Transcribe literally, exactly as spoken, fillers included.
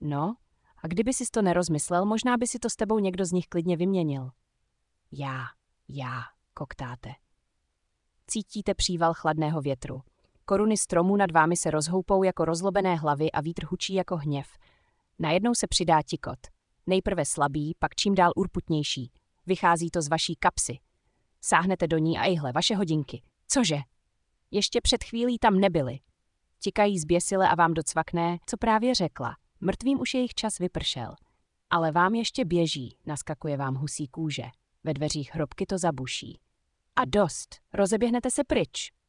No, a kdyby sis to nerozmyslel, možná by si to s tebou někdo z nich klidně vyměnil. Já, já, koktáte. Cítíte příval chladného větru. Koruny stromů nad vámi se rozhoupou jako rozlobené hlavy a vítr hučí jako hněv. Najednou se přidá tikot. Nejprve slabý, pak čím dál urputnější. Vychází to z vaší kapsy. Sáhnete do ní a ejhle, vaše hodinky. Cože? Ještě před chvílí tam nebyly. Tikají zběsile a vám docvakne, co právě řekla. Mrtvým už jejich čas vypršel. Ale vám ještě běží, naskakuje vám husí kůže. Ve dveřích hrobky to zabuší. A dost, rozeběhnete se pryč.